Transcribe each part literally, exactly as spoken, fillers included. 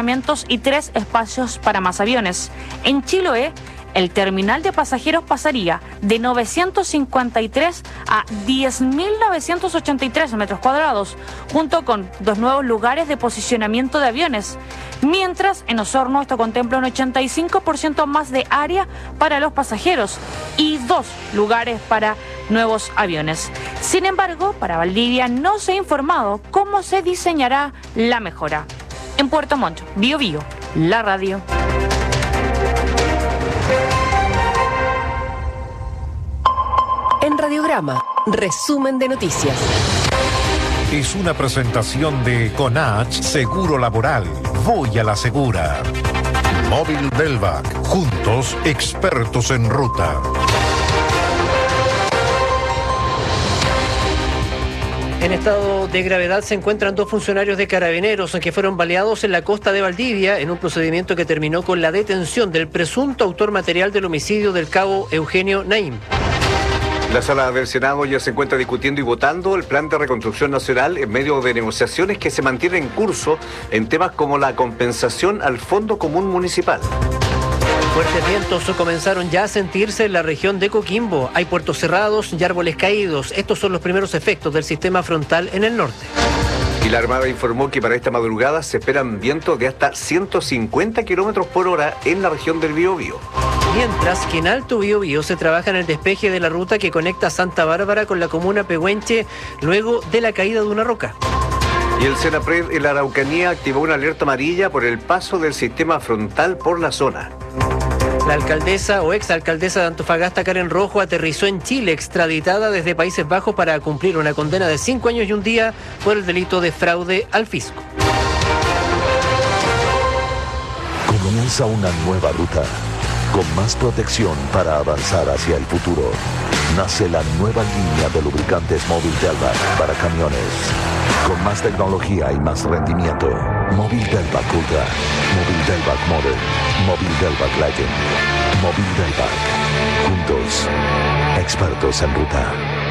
estacionamientos y tres espacios para más aviones. En Chiloé, el terminal de pasajeros pasaría de novecientos cincuenta y tres a diez mil novecientos ochenta y tres metros cuadrados, junto con dos nuevos lugares de posicionamiento de aviones. Mientras, en Osorno esto contempla un ochenta y cinco por ciento más de área para los pasajeros y dos lugares para nuevos aviones. Sin embargo, para Valdivia no se ha informado cómo se diseñará la mejora. En Puerto Montt, Bio Bio, la radio. En Radiograma, resumen de noticias. Es una presentación de Conach Seguro Laboral. Voy a la segura. Móvil Delvac. Juntos, expertos en ruta. En estado de gravedad se encuentran dos funcionarios de Carabineros que fueron baleados en la costa de Valdivia en un procedimiento que terminó con la detención del presunto autor material del homicidio del cabo Eugenio Naim. La sala del Senado ya se encuentra discutiendo y votando el plan de reconstrucción nacional en medio de negociaciones que se mantienen en curso en temas como la compensación al Fondo Común Municipal. Fuertes vientos comenzaron ya a sentirse en la región de Coquimbo. Hay puertos cerrados y árboles caídos. Estos son los primeros efectos del sistema frontal en el norte. Y la Armada informó que para esta madrugada se esperan vientos de hasta ciento cincuenta kilómetros por hora en la región del Biobío. Mientras que en Alto Biobío se trabaja en el despeje de la ruta que conecta Santa Bárbara con la comuna Pehuenche luego de la caída de una roca. Y el Senapred en la Araucanía activó una alerta amarilla por el paso del sistema frontal por la zona. La alcaldesa o exalcaldesa de Antofagasta, Karen Rojo, aterrizó en Chile, extraditada desde Países Bajos para cumplir una condena de cinco años y un día por el delito de fraude al fisco. Comienza una nueva ruta, con más protección para avanzar hacia el futuro. Nace la nueva línea de lubricantes Móvil Delvac para camiones. Con más tecnología y más rendimiento. Móvil Delvac Ultra, Móvil Delvac Modern, Móvil Delvac Legend, Móvil Delvac. Juntos, expertos en ruta.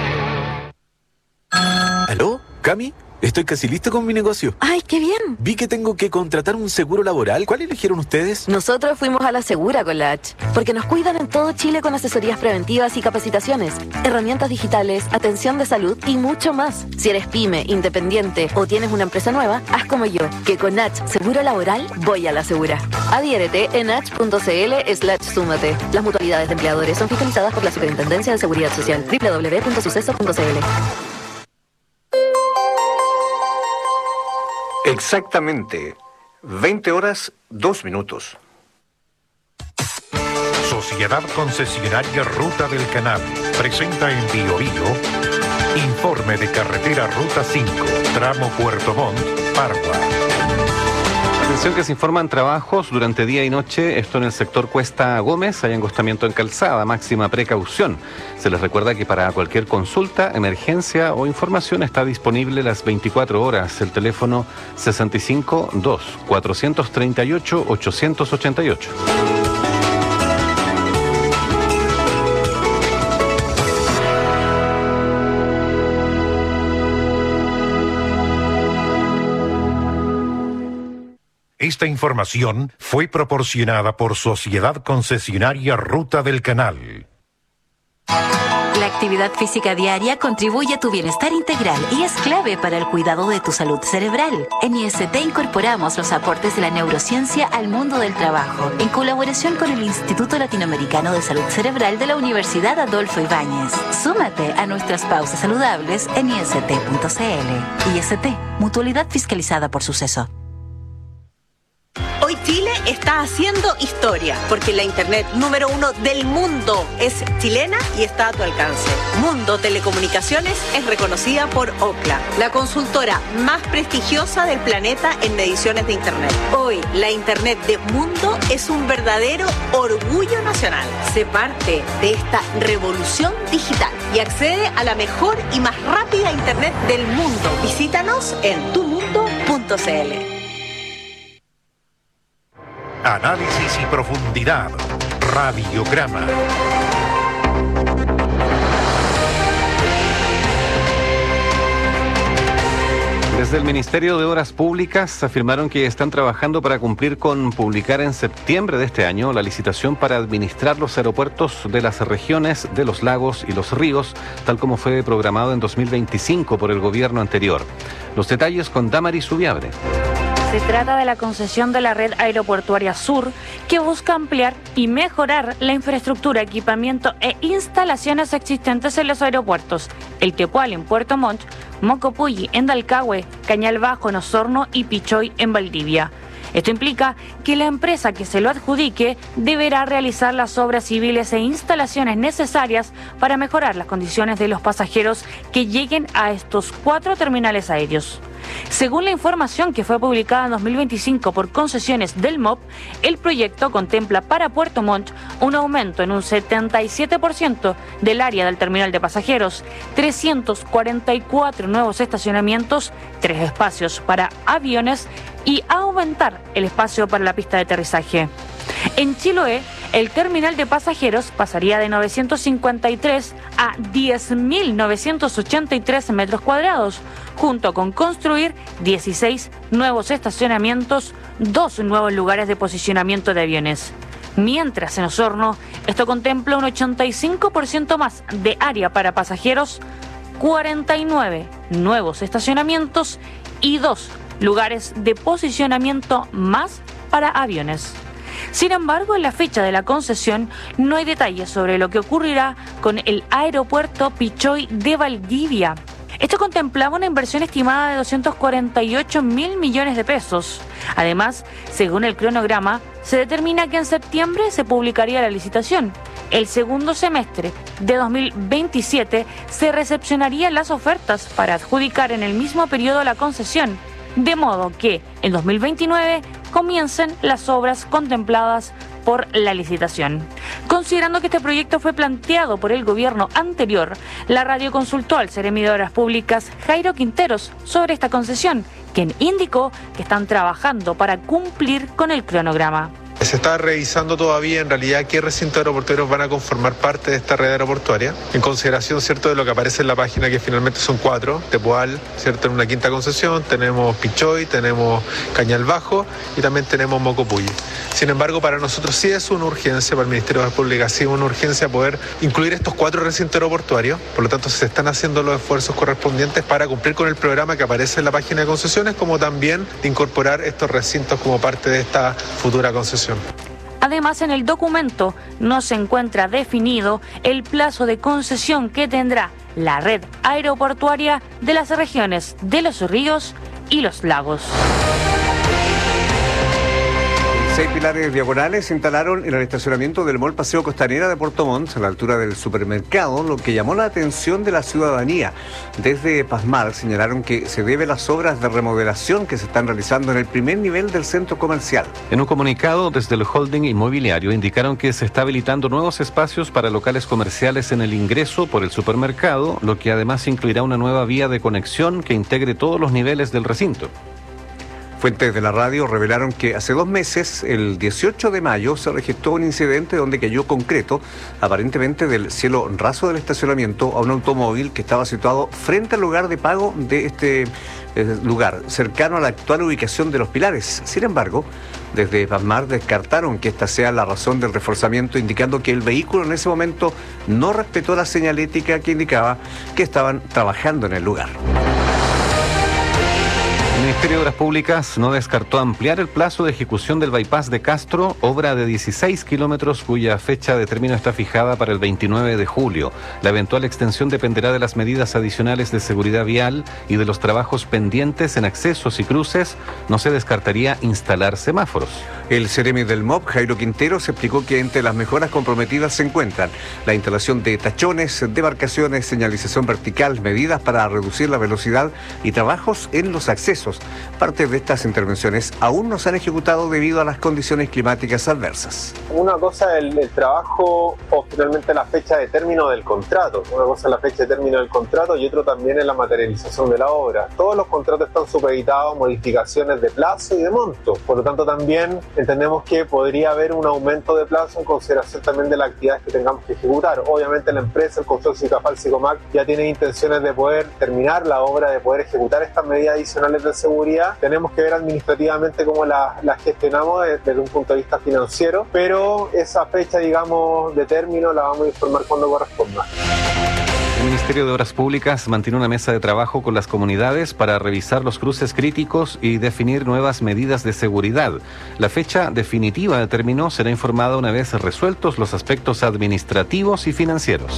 ¿Aló? ¿Cami? Estoy casi listo con mi negocio. ¡Ay, qué bien! Vi que tengo que contratar un seguro laboral. ¿Cuál eligieron ustedes? Nosotros fuimos a la Segura con la H, porque nos cuidan en todo Chile con asesorías preventivas y capacitaciones, herramientas digitales, atención de salud y mucho más. Si eres pyme, independiente o tienes una empresa nueva, haz como yo, que con H Seguro Laboral voy a la Segura. Adhiérete en h.cl slash súmate. Las mutualidades de empleadores son fiscalizadas por la Superintendencia de Seguridad Social. doble u doble u doble u punto suceso punto c l. Exactamente, veinte horas, dos minutos. Sociedad Concesionaria Ruta del Canal presenta en Bio Bio informe de carretera Ruta cinco, tramo Puerto Montt, Pargua. Atención que se informan trabajos durante día y noche, esto en el sector Cuesta Gómez, hay angostamiento en calzada, máxima precaución. Se les recuerda que para cualquier consulta, emergencia o información está disponible las veinticuatro horas el teléfono sesenta y cinco dos, cuatrocientos treinta y ocho, ochocientos ochenta y ocho. Esta información fue proporcionada por Sociedad Concesionaria Ruta del Canal. La actividad física diaria contribuye a tu bienestar integral y es clave para el cuidado de tu salud cerebral. En I S T incorporamos los aportes de la neurociencia al mundo del trabajo, en colaboración con el Instituto Latinoamericano de Salud Cerebral de la Universidad Adolfo Ibáñez. Súmate a nuestras pausas saludables en i s t punto c l. I S T, mutualidad fiscalizada por Suceso. Hoy Chile está haciendo historia, porque la internet número uno del mundo es chilena y está a tu alcance. Mundo Telecomunicaciones es reconocida por Ookla, la consultora más prestigiosa del planeta en mediciones de internet. Hoy, la internet de Mundo es un verdadero orgullo nacional. Sé parte de esta revolución digital y accede a la mejor y más rápida internet del mundo. Visítanos en tu mundo punto c l. Análisis y profundidad. Radiograma. Desde el Ministerio de Obras Públicas afirmaron que están trabajando para cumplir con publicar en septiembre de este año la licitación para administrar los aeropuertos de las regiones de los lagos y los ríos, tal como fue programado en dos mil veinticinco por el gobierno anterior. Los detalles con Damaris Ubiabre. Se trata de la concesión de la red aeroportuaria sur, que busca ampliar y mejorar la infraestructura, equipamiento e instalaciones existentes en los aeropuertos: El Tepual en Puerto Montt, Mocopulli en Dalcahue, Cañal Bajo en Osorno y Pichoy en Valdivia. Esto implica que la empresa que se lo adjudique deberá realizar las obras civiles e instalaciones necesarias para mejorar las condiciones de los pasajeros que lleguen a estos cuatro terminales aéreos. Según la información que fue publicada en dos mil veinticinco por Concesiones del M O P, el proyecto contempla para Puerto Montt un aumento en un setenta y siete por ciento del área del terminal de pasajeros, trescientos cuarenta y cuatro nuevos estacionamientos, tres espacios para aviones y aumentar el espacio para la pista de aterrizaje. En Chiloé, el terminal de pasajeros pasaría de novecientos cincuenta y tres a diez mil novecientos ochenta y tres metros cuadrados, junto con construir dieciséis nuevos estacionamientos, dos nuevos lugares de posicionamiento de aviones. Mientras en Osorno, esto contempla un ochenta y cinco por ciento más de área para pasajeros, cuarenta y nueve nuevos estacionamientos y dos lugares de posicionamiento más para aviones. Sin embargo, en la fecha de la concesión no hay detalles sobre lo que ocurrirá con el aeropuerto Pichoy de Valdivia. Esto contemplaba una inversión estimada de doscientos cuarenta y ocho mil millones de pesos. Además, según el cronograma, se determina que en septiembre se publicaría la licitación. El segundo semestre de dos mil veintisiete se recepcionarían las ofertas para adjudicar en el mismo periodo la concesión, de modo que en dos mil veintinueve comiencen las obras contempladas por la licitación. Considerando que este proyecto fue planteado por el gobierno anterior, la radio consultó al Seremi de Obras Públicas, Jairo Quinteros, sobre esta concesión, quien indicó que están trabajando para cumplir con el cronograma. Se está revisando todavía en realidad qué recintos aeroportuarios van a conformar parte de esta red aeroportuaria, en consideración, cierto, de lo que aparece en la página, que finalmente son cuatro: Tepual, cierto, en una quinta concesión, tenemos Pichoy, tenemos Cañal Bajo y también tenemos Mocopulli. Sin embargo, para nosotros sí es una urgencia, para el Ministerio de Obras Públicas sí es una urgencia poder incluir estos cuatro recintos aeroportuarios. Por lo tanto, se están haciendo los esfuerzos correspondientes para cumplir con el programa que aparece en la página de concesiones, como también incorporar estos recintos como parte de esta futura concesión. Además, en el documento no se encuentra definido el plazo de concesión que tendrá la red aeroportuaria de las regiones de los ríos y los lagos. Seis pilares diagonales se instalaron en el estacionamiento del Mall Paseo Costanera de Puerto Montt, a la altura del supermercado, lo que llamó la atención de la ciudadanía. Desde Pasmar señalaron que se debe a las obras de remodelación que se están realizando en el primer nivel del centro comercial. En un comunicado desde el holding inmobiliario indicaron que se está habilitando nuevos espacios para locales comerciales en el ingreso por el supermercado, lo que además incluirá una nueva vía de conexión que integre todos los niveles del recinto. Fuentes de la radio revelaron que hace dos meses, el dieciocho de mayo, se registró un incidente donde cayó concreto, aparentemente del cielo raso del estacionamiento, a un automóvil que estaba situado frente al lugar de pago de este eh, lugar, cercano a la actual ubicación de los pilares. Sin embargo, desde Pasmar descartaron que esta sea la razón del reforzamiento, indicando que el vehículo en ese momento no respetó la señalética que indicaba que estaban trabajando en el lugar. El Ministerio de Obras Públicas no descartó ampliar el plazo de ejecución del bypass de Castro, obra de dieciséis kilómetros cuya fecha de término está fijada para el veintinueve de julio. La eventual extensión dependerá de las medidas adicionales de seguridad vial y de los trabajos pendientes en accesos y cruces. No se descartaría instalar semáforos. El Seremi del M O P, Jairo Quinteros, explicó que entre las mejoras comprometidas se encuentran la instalación de tachones, demarcaciones, señalización vertical, medidas para reducir la velocidad y trabajos en los accesos. Parte de estas intervenciones aún no se han ejecutado debido a las condiciones climáticas adversas. Una cosa es el, el trabajo o finalmente la fecha de término del contrato. Una cosa es la fecha de término del contrato y otro también es la materialización de la obra. Todos los contratos están supeditados a modificaciones de plazo y de monto. Por lo tanto, también entendemos que podría haber un aumento de plazo en consideración también de las actividades que tengamos que ejecutar. Obviamente la empresa, el consorcio ICAFAL-SICOMAC, ya tiene intenciones de poder terminar la obra, de poder ejecutar estas medidas adicionales de seguridad. Tenemos que ver administrativamente cómo las la gestionamos desde un punto de vista financiero, pero esa fecha, digamos, de término la vamos a informar cuando corresponda. El Ministerio de Obras Públicas mantiene una mesa de trabajo con las comunidades para revisar los cruces críticos y definir nuevas medidas de seguridad. La fecha definitiva de término será informada una vez resueltos los aspectos administrativos y financieros.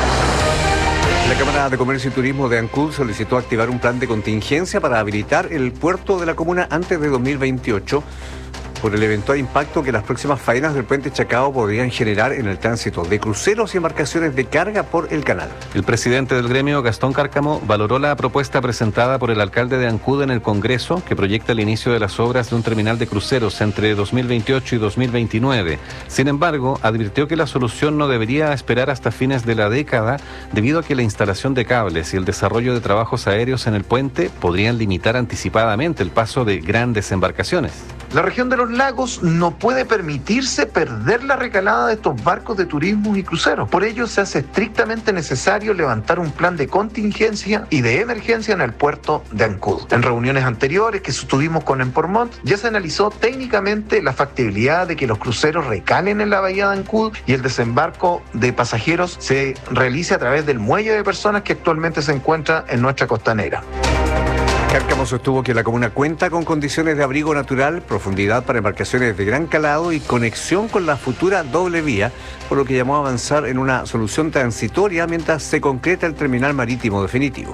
La Cámara de Comercio y Turismo de Ancud solicitó activar un plan de contingencia para habilitar el puerto de la comuna antes de dos mil veintiocho por el eventual impacto que las próximas faenas del puente Chacao podrían generar en el tránsito de cruceros y embarcaciones de carga por el canal. El presidente del gremio, Gastón Cárcamo, valoró la propuesta presentada por el alcalde de Ancud en el Congreso, que proyecta el inicio de las obras de un terminal de cruceros entre dos mil veintiocho y dos mil veintinueve. Sin embargo, advirtió que la solución no debería esperar hasta fines de la década, debido a que la instalación de cables y el desarrollo de trabajos aéreos en el puente podrían limitar anticipadamente el paso de grandes embarcaciones. La región de los lagos no puede permitirse perder la recalada de estos barcos de turismo y cruceros. Por ello se hace estrictamente necesario levantar un plan de contingencia y de emergencia en el puerto de Ancud. En reuniones anteriores que sostuvimos con Empormont, ya se analizó técnicamente la factibilidad de que los cruceros recalen en la bahía de Ancud y el desembarco de pasajeros se realice a través del muelle de personas que actualmente se encuentra en nuestra costanera. Cárcamo sostuvo que la comuna cuenta con condiciones de abrigo natural, profundidad para embarcaciones de gran calado y conexión con la futura doble vía, por lo que llamó a avanzar en una solución transitoria mientras se concreta el terminal marítimo definitivo.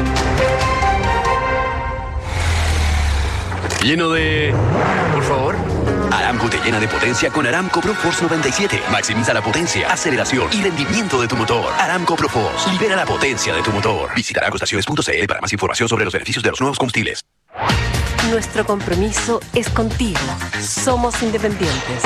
Lleno de... Por favor. Aramco te llena de potencia con Aramco ProForce noventa y siete. Maximiza la potencia, aceleración y rendimiento de tu motor. Aramco ProForce. Libera la potencia de tu motor. Visita aramco estaciones punto c l para más información sobre los beneficios de los nuevos combustibles. Nuestro compromiso es contigo. Somos independientes.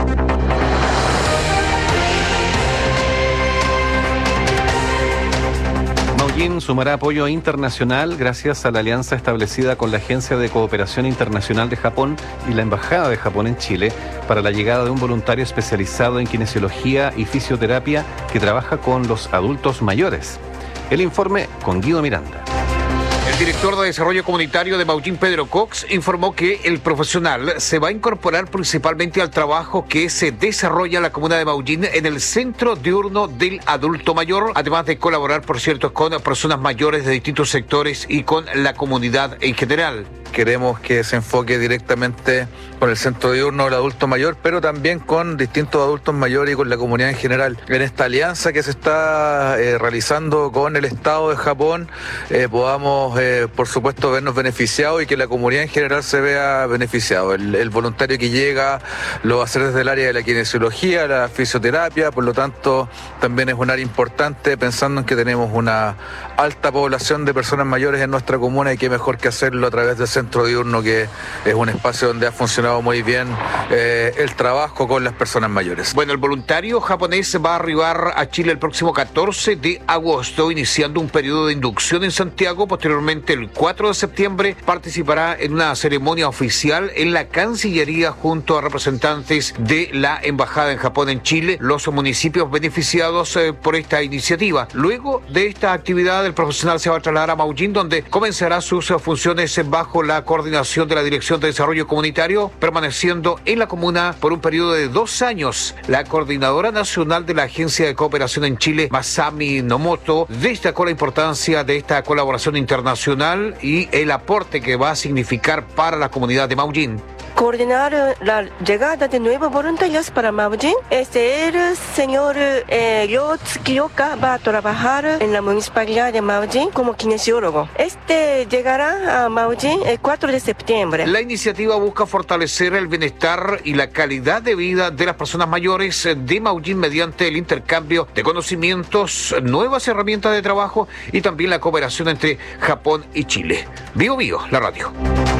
Maullín sumará apoyo internacional gracias a la alianza establecida con la Agencia de Cooperación Internacional de Japón y la Embajada de Japón en Chile para la llegada de un voluntario especializado en kinesiología y fisioterapia que trabaja con los adultos mayores. El informe con Guido Miranda. El director de Desarrollo Comunitario de Maullín, Pedro Cox, informó que el profesional se va a incorporar principalmente al trabajo que se desarrolla en la comuna de Maullín en el Centro Diurno del Adulto Mayor, además de colaborar, por cierto, con personas mayores de distintos sectores y con la comunidad en general. Queremos que se enfoque directamente con el centro diurno del adulto mayor, pero también con distintos adultos mayores y con la comunidad en general. En esta alianza que se está eh, realizando con el Estado de Japón, eh, podamos, eh, por supuesto, vernos beneficiados y que la comunidad en general se vea beneficiado. El, el voluntario que llega lo va a hacer desde el área de la kinesiología, la fisioterapia, por lo tanto, también es un área importante, pensando en que tenemos una alta población de personas mayores en nuestra comuna y qué mejor que hacerlo a través del centro diurno, que es un espacio donde ha funcionado muy bien eh, el trabajo con las personas mayores. Bueno, el voluntario japonés va a arribar a Chile el próximo catorce de agosto, iniciando un periodo de inducción en Santiago. Posteriormente, el cuatro de septiembre, participará en una ceremonia oficial en la Cancillería junto a representantes de la Embajada en Japón en Chile, los municipios beneficiados eh, por esta iniciativa. Luego de esta actividad, el profesional se va a trasladar a Maullín, donde comenzará sus funciones bajo la coordinación de la Dirección de Desarrollo Comunitario, permaneciendo en la comuna por un periodo de dos años. La coordinadora nacional de la Agencia de Cooperación en Chile, Masami Nomoto, destacó la importancia de esta colaboración internacional y el aporte que va a significar para la comunidad de Maullín. coordinar la llegada de nuevos voluntarios para Maullín. Este el señor eh, Ryo Tsukioka va a trabajar en la municipalidad de Maullín como kinesiólogo. Este llegará a Maullín el cuatro de septiembre. La iniciativa busca fortalecer el bienestar y la calidad de vida de las personas mayores de Maullín mediante el intercambio de conocimientos, nuevas herramientas de trabajo y también la cooperación entre Japón y Chile. Bio Bio, la radio.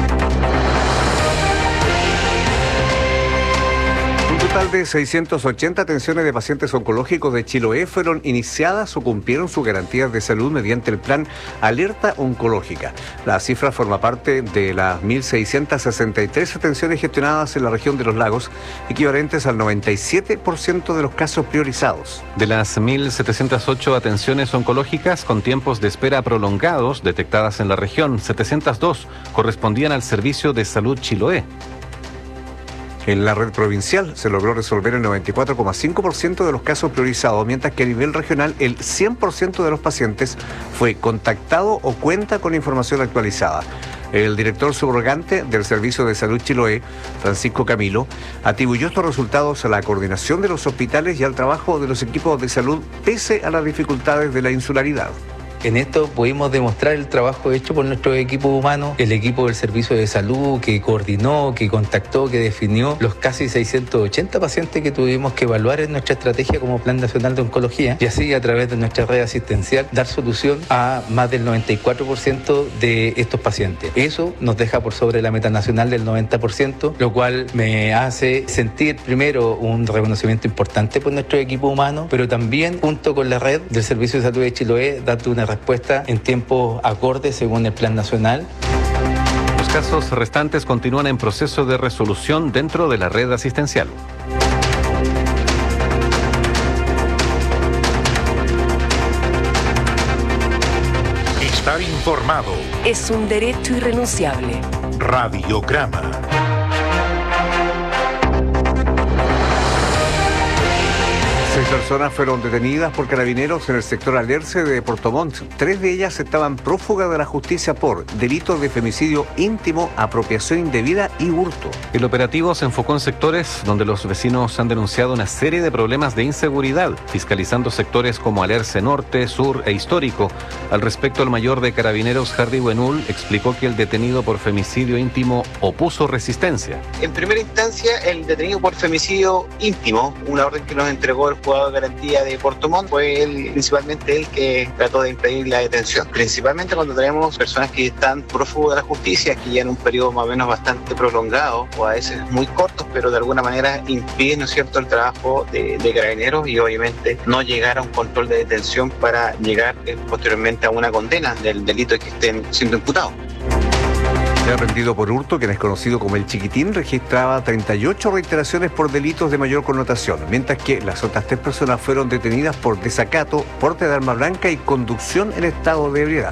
Un total de seiscientas ochenta atenciones de pacientes oncológicos de Chiloé fueron iniciadas o cumplieron sus garantías de salud mediante el plan Alerta Oncológica. La cifra forma parte de las mil seiscientas sesenta y tres atenciones gestionadas en la región de los lagos, equivalentes al noventa y siete por ciento de los casos priorizados. De las mil setecientas ocho atenciones oncológicas con tiempos de espera prolongados detectadas en la región, setecientas dos correspondían al Servicio de Salud Chiloé. En la red provincial se logró resolver el noventa y cuatro coma cinco por ciento de los casos priorizados, mientras que a nivel regional el cien por ciento de los pacientes fue contactado o cuenta con información actualizada. El director subrogante del Servicio de Salud Chiloé, Francisco Camilo, atribuyó estos resultados a la coordinación de los hospitales y al trabajo de los equipos de salud pese a las dificultades de la insularidad. En esto pudimos demostrar el trabajo hecho por nuestro equipo humano, el equipo del Servicio de Salud que coordinó, que contactó, que definió los casi seiscientos ochenta pacientes que tuvimos que evaluar en nuestra estrategia como Plan Nacional de Oncología y así a través de nuestra red asistencial dar solución a más del noventa y cuatro por ciento de estos pacientes. Eso nos deja por sobre la meta nacional del noventa por ciento, lo cual me hace sentir primero un reconocimiento importante por nuestro equipo humano, pero también junto con la red del Servicio de Salud de Chiloé dando una respuesta en tiempos acordes según el Plan Nacional. Los casos restantes continúan en proceso de resolución dentro de la red asistencial. Estar informado es un derecho irrenunciable. Radiograma. Seis personas fueron detenidas por carabineros en el sector Alerce de Puerto Montt. Tres de ellas estaban prófugas de la justicia por delitos de femicidio íntimo, apropiación indebida y hurto. El operativo se enfocó en sectores donde los vecinos han denunciado una serie de problemas de inseguridad, fiscalizando sectores como Alerce Norte, Sur e Histórico. Al respecto, el mayor de carabineros, Hardy Buenul, explicó que el detenido por femicidio íntimo opuso resistencia. En primera instancia, el detenido por femicidio íntimo, una orden que nos entregó el juzgado de garantía de Puerto Montt, fue él, principalmente él que trató de impedir la detención. Principalmente cuando tenemos personas que están prófugos de la justicia, que ya en un periodo más o menos bastante prolongado, o a veces muy cortos, pero de alguna manera impiden, ¿no es cierto?, el trabajo de, de carabineros y obviamente no llegar a un control de detención para llegar eh, posteriormente a una condena del delito que estén siendo imputados. Se ha rendido por hurto, quien es conocido como el Chiquitín, registraba treinta y ocho reiteraciones por delitos de mayor connotación, mientras que las otras tres personas fueron detenidas por desacato, porte de arma blanca y conducción en estado de ebriedad.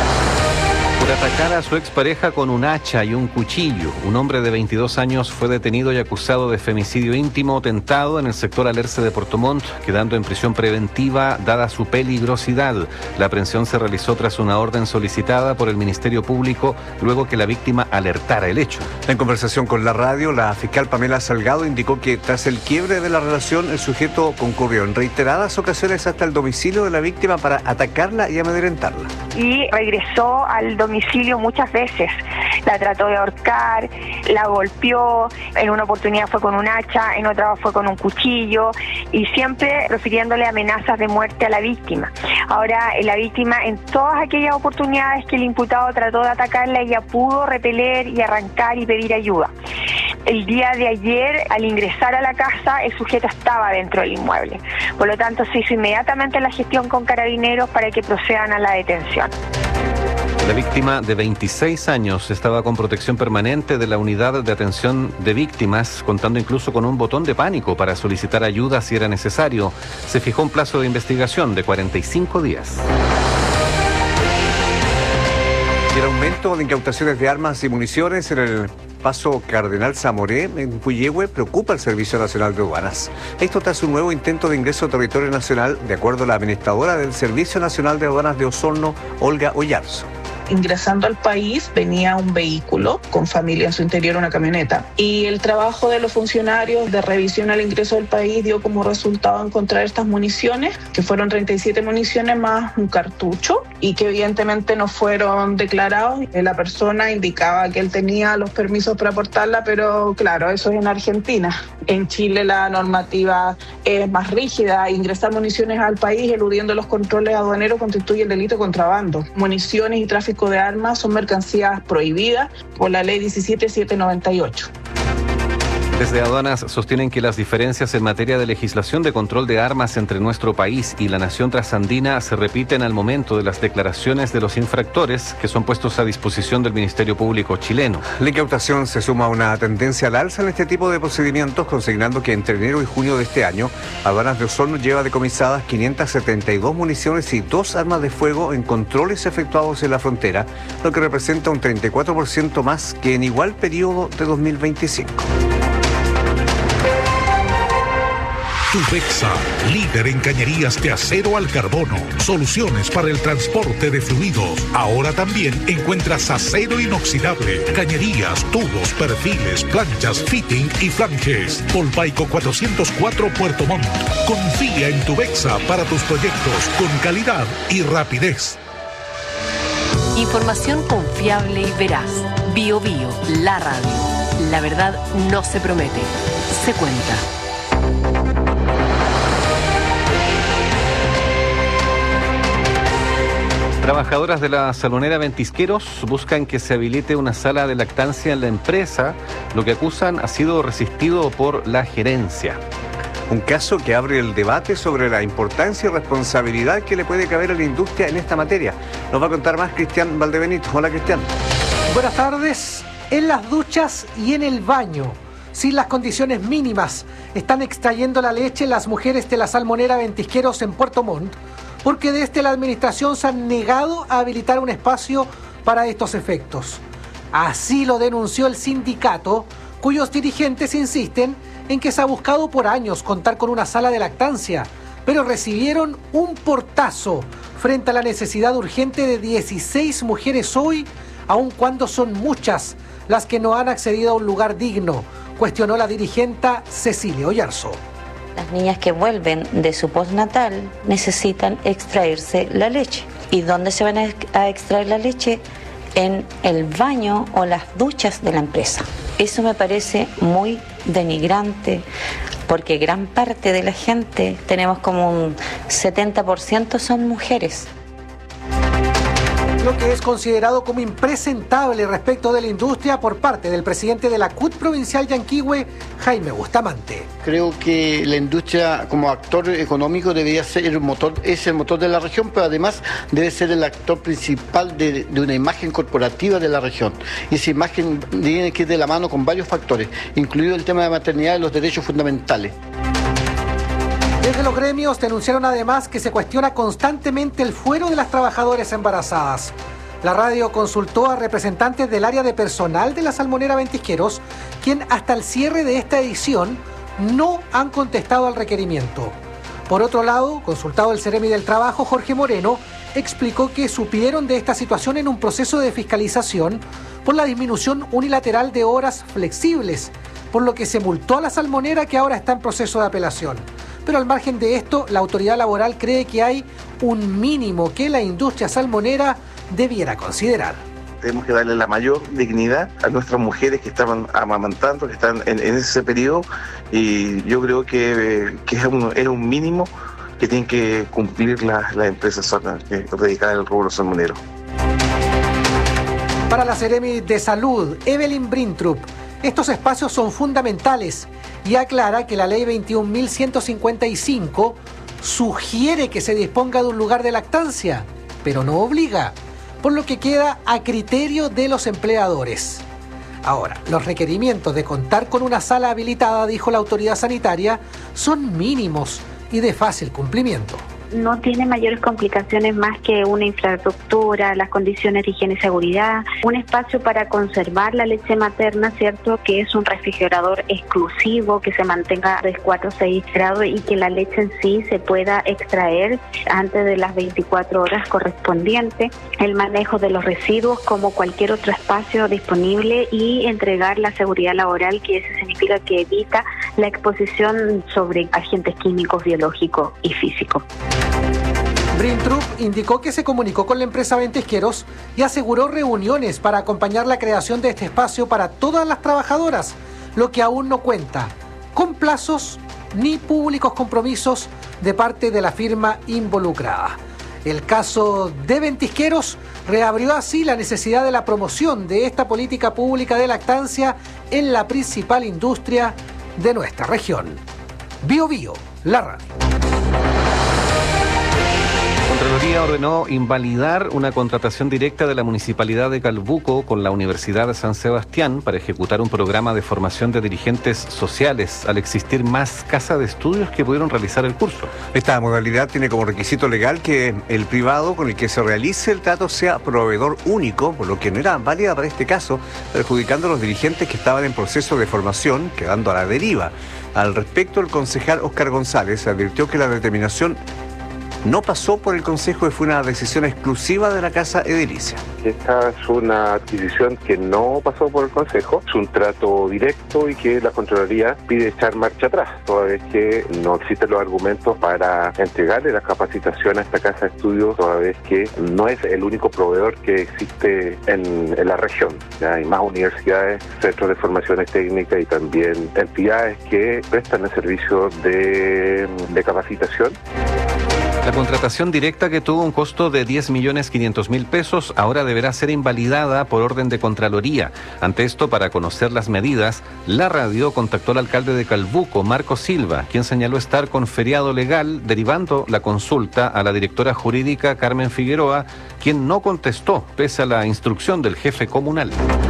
Por atacar a su expareja con un hacha y un cuchillo, un hombre de veintidós años fue detenido y acusado de femicidio íntimo tentado en el sector Alerce de Puerto Montt, quedando en prisión preventiva dada su peligrosidad. La aprehensión se realizó tras una orden solicitada por el Ministerio Público luego que la víctima alertara el hecho. En conversación con la radio, la fiscal Pamela Salgado indicó que tras el quiebre de la relación, el sujeto concurrió en reiteradas ocasiones hasta el domicilio de la víctima para atacarla y amedrentarla. Y regresó al domicilio muchas veces, la trató de ahorcar, la golpeó, en una oportunidad fue con un hacha, en otra fue con un cuchillo y siempre profiriéndole amenazas de muerte a la víctima. Ahora la víctima en todas aquellas oportunidades que el imputado trató de atacarla, ella pudo repeler y arrancar y pedir ayuda. El día de ayer, al ingresar a la casa, el sujeto estaba dentro del inmueble. Por lo tanto, se hizo inmediatamente la gestión con carabineros para que procedan a la detención. La víctima, de veintiséis años, estaba con protección permanente de la unidad de atención de víctimas, contando incluso con un botón de pánico para solicitar ayuda si era necesario. Se fijó un plazo de investigación de cuarenta y cinco días. Y el aumento de incautaciones de armas y municiones en el Paso Cardenal Zamoré, en Puyehue, preocupa al Servicio Nacional de Aduanas. Esto tras un nuevo intento de ingreso a territorio nacional, de acuerdo a la administradora del Servicio Nacional de Aduanas de Osorno, Olga Oyarzo. Ingresando al país venía un vehículo con familia en su interior, una camioneta, y el trabajo de los funcionarios de revisión al ingreso del país dio como resultado encontrar estas municiones, que fueron treinta y siete municiones más un cartucho, y que evidentemente no fueron declarados. La persona indicaba que él tenía los permisos para portarla, pero claro, eso es en Argentina. En Chile la normativa es más rígida. Ingresar municiones al país eludiendo los controles aduaneros constituye el delito de contrabando. Municiones y tráfico de armas son mercancías prohibidas por la ley diecisiete mil setecientos noventa y ocho. Desde aduanas sostienen que las diferencias en materia de legislación de control de armas entre nuestro país y la nación trasandina se repiten al momento de las declaraciones de los infractores que son puestos a disposición del Ministerio Público chileno. La incautación se suma a una tendencia al alza en este tipo de procedimientos, consignando que entre enero y junio de este año, Aduanas de Osorno lleva decomisadas quinientas setenta y dos municiones y dos armas de fuego en controles efectuados en la frontera, lo que representa un treinta y cuatro por ciento más que en igual periodo de dos mil veinticinco. Tubexa, líder en cañerías de acero al carbono. Soluciones para el transporte de fluidos. Ahora también encuentras acero inoxidable, cañerías, tubos, perfiles, planchas, fitting y flanges. Polpaico cuatrocientos cuatro Puerto Montt. Confía en Tubexa para tus proyectos con calidad y rapidez. Información confiable y veraz. Bio Bio, la radio. La verdad no se promete, se cuenta. Trabajadoras de la salmonera Ventisqueros buscan que se habilite una sala de lactancia en la empresa. Lo que acusan ha sido resistido por la gerencia. Un caso que abre el debate sobre la importancia y responsabilidad que le puede caber a la industria en esta materia. Nos va a contar más Cristian Valdebenito. Hola, Cristian. Buenas tardes. En las duchas y en el baño, sin las condiciones mínimas, están extrayendo la leche las mujeres de la salmonera Ventisqueros en Puerto Montt, porque desde la administración se han negado a habilitar un espacio para estos efectos. Así lo denunció el sindicato, cuyos dirigentes insisten en que se ha buscado por años contar con una sala de lactancia, pero recibieron un portazo frente a la necesidad urgente de dieciséis mujeres hoy, aun cuando son muchas las que no han accedido a un lugar digno, cuestionó la dirigenta Cecilia Oyarzo. Las niñas que vuelven de su postnatal necesitan extraerse la leche. ¿Y dónde se van a extraer la leche? En el baño o las duchas de la empresa. Eso me parece muy denigrante, porque gran parte de la gente, tenemos como un setenta por ciento son mujeres. Lo que es considerado como impresentable respecto de la industria por parte del presidente de la C U T provincial Yanquihue, Jaime Bustamante. Creo que la industria como actor económico debería ser el motor, es el motor de la región, pero además debe ser el actor principal de, de una imagen corporativa de la región. Y esa imagen tiene que ir de la mano con varios factores, incluido el tema de maternidad y los derechos fundamentales. Desde los gremios denunciaron además que se cuestiona constantemente el fuero de las trabajadoras embarazadas. La radio consultó a representantes del área de personal de la salmonera Ventisqueros, quien hasta el cierre de esta edición no han contestado al requerimiento. Por otro lado, consultado el Ceremi del Trabajo, Jorge Moreno, explicó que supieron de esta situación en un proceso de fiscalización por la disminución unilateral de horas flexibles, por lo que se multó a la salmonera, que ahora está en proceso de apelación. Pero al margen de esto, la autoridad laboral cree que hay un mínimo que la industria salmonera debiera considerar. Tenemos que darle la mayor dignidad a nuestras mujeres que estaban amamantando, que están en, en ese periodo, y yo creo que, que es, un, es un mínimo que tienen que cumplir las la empresas dedicadas al rubro salmonero. Para la Ceremi de Salud, Evelyn Brintrup, estos espacios son fundamentales y aclara que la ley veintiún mil ciento cincuenta y cinco sugiere que se disponga de un lugar de lactancia, pero no obliga, por lo que queda a criterio de los empleadores. Ahora, los requerimientos de contar con una sala habilitada, dijo la autoridad sanitaria, son mínimos y de fácil cumplimiento. no tiene mayores complicaciones más que una infraestructura, las condiciones de higiene y seguridad, un espacio para conservar la leche materna, ¿cierto? Que es un refrigerador exclusivo, que se mantenga de cuatro a seis grados y que la leche en sí se pueda extraer antes de las veinticuatro horas correspondientes, el manejo de los residuos como cualquier otro espacio disponible y entregar la seguridad laboral, que eso significa que evita la exposición sobre agentes químicos, biológicos y físicos. Brintrup indicó que se comunicó con la empresa Ventisqueros y aseguró reuniones para acompañar la creación de este espacio para todas las trabajadoras, lo que aún no cuenta con plazos ni públicos compromisos de parte de la firma involucrada. El caso de Ventisqueros reabrió así la necesidad de la promoción de esta política pública de lactancia en la principal industria de nuestra región. Bio Bio, la radio. Contraloría ordenó invalidar una contratación directa de la Municipalidad de Calbuco con la Universidad de San Sebastián para ejecutar un programa de formación de dirigentes sociales, al existir más casas de estudios que pudieron realizar el curso. Esta modalidad tiene como requisito legal que el privado con el que se realice el trato sea proveedor único, por lo que no era válida para este caso, perjudicando a los dirigentes que estaban en proceso de formación, quedando a la deriva. Al respecto, el concejal Óscar González advirtió que la determinación no pasó por el Consejo y fue una decisión exclusiva de la Casa Edilicia. Esta es una adquisición que no pasó por el Consejo, es un trato directo y que la Contraloría pide echar marcha atrás, toda vez que no existen los argumentos para entregarle la capacitación a esta Casa de Estudios, toda vez que no es el único proveedor que existe en, en la región. Ya hay más universidades, centros de formaciones técnicas y también entidades que prestan el servicio de, de capacitación. La contratación directa, que tuvo un costo de diez millones quinientos mil pesos, ahora deberá ser invalidada por orden de Contraloría. Ante esto, para conocer las medidas, la radio contactó al alcalde de Calbuco, Marco Silva, quien señaló estar con feriado legal, derivando la consulta a la directora jurídica Carmen Figueroa, quien no contestó, pese a la instrucción del jefe comunal.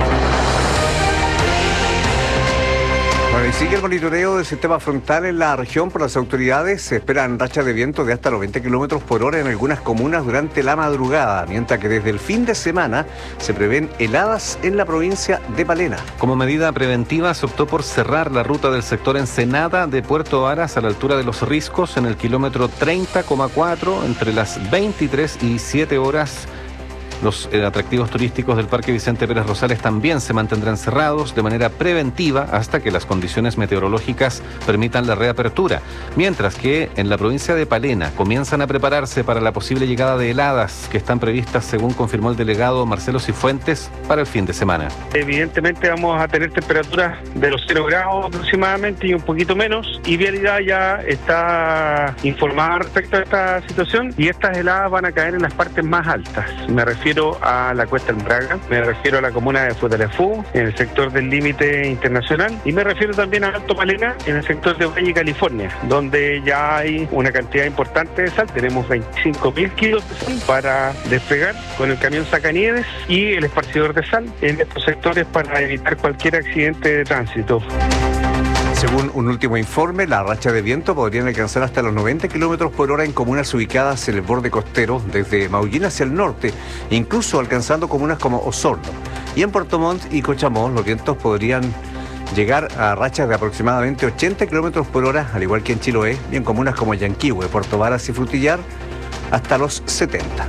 Bueno, y sigue el monitoreo del sistema frontal en la región por las autoridades. Se esperan rachas de viento de hasta los veinte kilómetros por hora en algunas comunas durante la madrugada, mientras que desde el fin de semana se prevén heladas en la provincia de Palena. Como medida preventiva, se optó por cerrar la ruta del sector Ensenada de Puerto Varas a la altura de Los Riscos en el kilómetro treinta coma cuatro entre las veintitrés y siete horas. Los eh, atractivos turísticos del Parque Vicente Pérez Rosales también se mantendrán cerrados de manera preventiva hasta que las condiciones meteorológicas permitan la reapertura. Mientras que en la provincia de Palena comienzan a prepararse para la posible llegada de heladas que están previstas, según confirmó el delegado Marcelo Cifuentes, para el fin de semana. Evidentemente vamos a tener temperaturas de los cero grados aproximadamente y un poquito menos, y Vialidad ya está informada respecto a esta situación y estas heladas van a caer en las partes más altas. Me refiero a la Cuesta del Braga, me refiero a la comuna de Futalefú, en el sector del límite internacional, y me refiero también a Alto Palena, en el sector de Valle, California, donde ya hay una cantidad importante de sal. Tenemos veinticinco mil kilos de sal para despegar con el camión sacanieves y el esparcidor de sal en estos sectores para evitar cualquier accidente de tránsito. Según un último informe, la racha de viento podrían alcanzar hasta los noventa kilómetros por hora en comunas ubicadas en el borde costero, desde Maullín hacia el norte, incluso alcanzando comunas como Osorno. Y en Puerto Montt y Cochamó, los vientos podrían llegar a rachas de aproximadamente ochenta kilómetros por hora, al igual que en Chiloé, y en comunas como Yanquihue, Puerto Varas y Frutillar, hasta los setenta.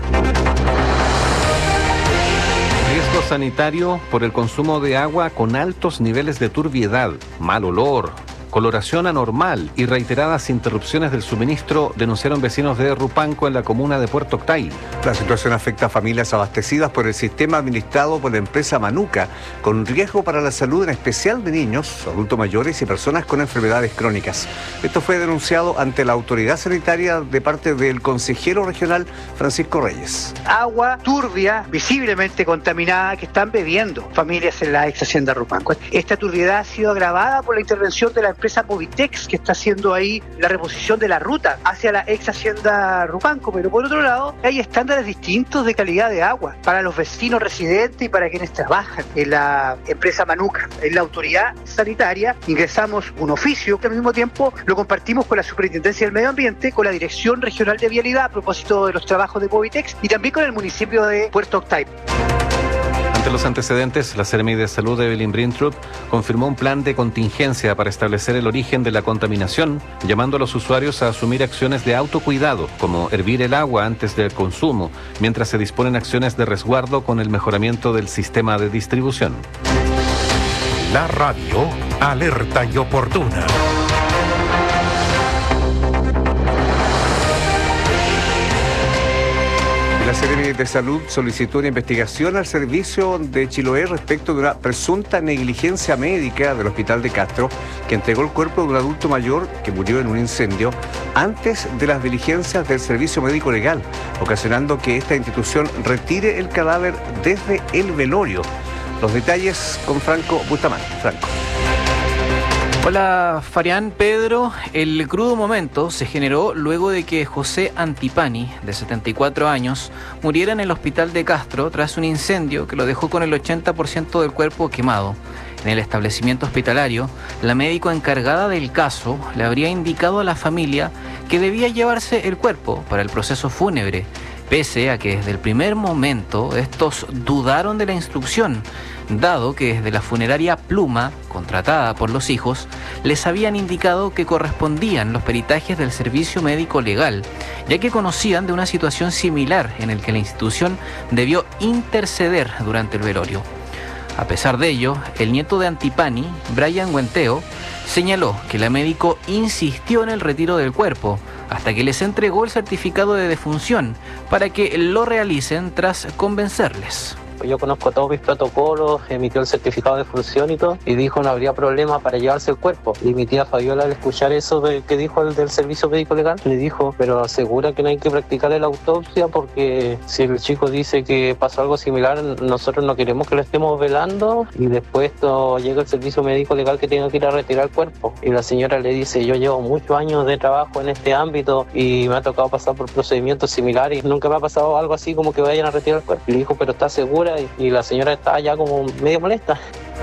Riesgo sanitario por el consumo de agua con altos niveles de turbiedad, mal olor, coloración anormal y reiteradas interrupciones del suministro, denunciaron vecinos de Rupanco en la comuna de Puerto Octay. La situación afecta a familias abastecidas por el sistema administrado por la empresa Manuca, con riesgo para la salud, en especial de niños, adultos mayores y personas con enfermedades crónicas. Esto fue denunciado ante la autoridad sanitaria de parte del consejero regional Francisco Reyes. Agua turbia, visiblemente contaminada, que están bebiendo familias en la ex hacienda Rupanco. Esta turbiedad ha sido agravada por la intervención de la empresa empresa Movitex, que está haciendo ahí la reposición de la ruta hacia la ex hacienda Rupanco, pero por otro lado hay estándares distintos de calidad de agua para los vecinos residentes y para quienes trabajan en la empresa Manuca. En la autoridad sanitaria ingresamos un oficio que al mismo tiempo lo compartimos con la Superintendencia del Medio Ambiente, con la Dirección Regional de Vialidad a propósito de los trabajos de Movitex y también con el municipio de Puerto Octay. Ante los antecedentes, la Seremi de Salud de Evelyn Brintrup confirmó un plan de contingencia para establecer el origen de la contaminación, llamando a los usuarios a asumir acciones de autocuidado, como hervir el agua antes del consumo, mientras se disponen acciones de resguardo con el mejoramiento del sistema de distribución. La radio alerta y oportuna. La Seremi de Salud solicitó una investigación al servicio de Chiloé respecto de una presunta negligencia médica del Hospital de Castro, que entregó el cuerpo de un adulto mayor que murió en un incendio antes de las diligencias del servicio médico legal, ocasionando que esta institución retire el cadáver desde el velorio. Los detalles con Franco Bustamante. Franco. Hola Farián, Pedro. El crudo momento se generó luego de que José Antipani, de setenta y cuatro años, muriera en el hospital de Castro tras un incendio que lo dejó con el ochenta por ciento del cuerpo quemado. En el establecimiento hospitalario, la médico encargada del caso le habría indicado a la familia que debía llevarse el cuerpo para el proceso fúnebre, pese a que desde el primer momento estos dudaron de la instrucción, dado que desde la funeraria Pluma, contratada por los hijos, les habían indicado que correspondían los peritajes del servicio médico legal, ya que conocían de una situación similar en el que la institución debió interceder durante el velorio. A pesar de ello, el nieto de Antipani, Brian Guenteo, señaló que la médico insistió en el retiro del cuerpo, hasta que les entregó el certificado de defunción para que lo realicen tras convencerles. Yo conozco todos mis protocolos, emitió el certificado de función y todo, y dijo no habría problema para llevarse el cuerpo. Y mi tía Fabiola, al escuchar eso de, que dijo el del servicio médico legal, le dijo, pero asegura que no hay que practicar la autopsia porque si el chico dice que pasó algo similar, nosotros no queremos que lo estemos velando y después esto, llega el servicio médico legal que tiene que ir a retirar el cuerpo. Y la señora le dice, yo llevo muchos años de trabajo en este ámbito y me ha tocado pasar por procedimientos similares y nunca me ha pasado algo así como que vayan a retirar el cuerpo. Y le dijo, pero ¿está segura? Y la señora estaba ya como medio molesta.